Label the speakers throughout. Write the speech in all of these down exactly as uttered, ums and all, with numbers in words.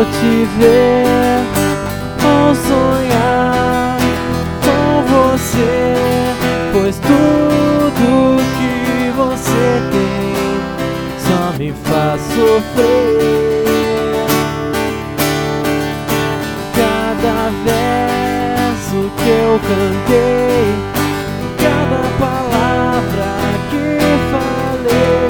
Speaker 1: te ver ou sonhar com você, pois tudo que você tem só me faz sofrer. Cada verso que eu cantei, cada palavra que falei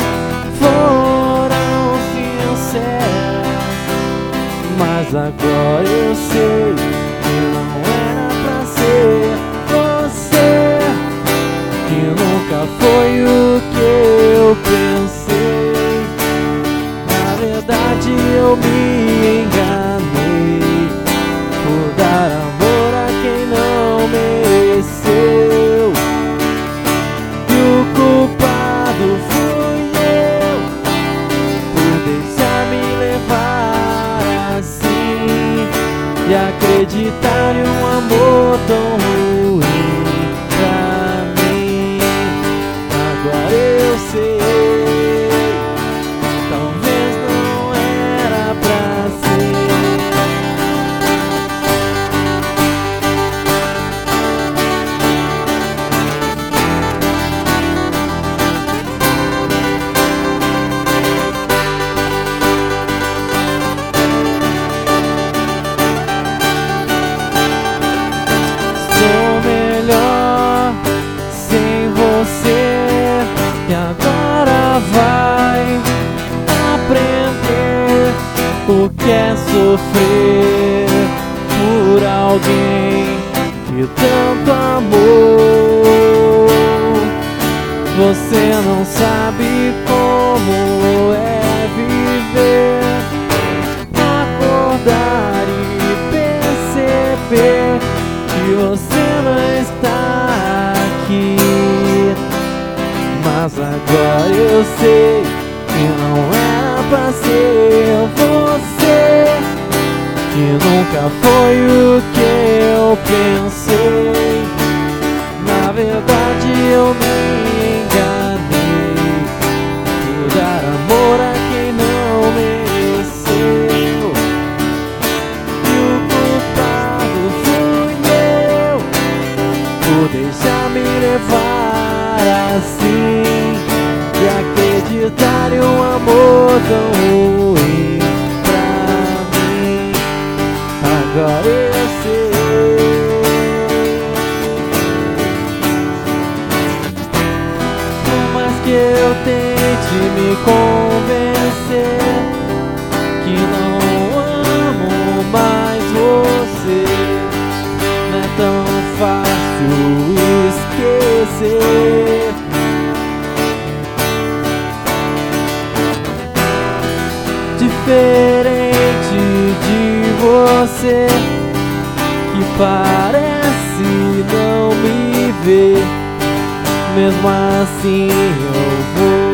Speaker 1: foram sinceras, mas agora eu sei que não era pra ser você, que nunca foi o que eu pensei. Na verdade eu me enganei por dar amor a quem não mereceu, e o culpado fui eu por deixar me levar assim e acreditar em um amor tão ruim pra mim. Agora eu sei, talvez não era pra ser. Sou melhor sem você, e agora vai aprender o que é sofrer por alguém que tanto amou. Você não sabe como é viver, acordar e perceber que você não está aqui. Mas agora eu sei que não era pra ser você, que nunca foi o que eu pensei. Na verdade eu me enganei por dar amor a quem não mereceu, e o culpado fui eu por deixar me levar assim e acreditar em um amor tão ruim pra mim. Agora eu sei, por mais que eu tente me convencer que não amo mais você, não é tão fácil esquecer. Diferente de você, que parece não me ver, mesmo assim eu vou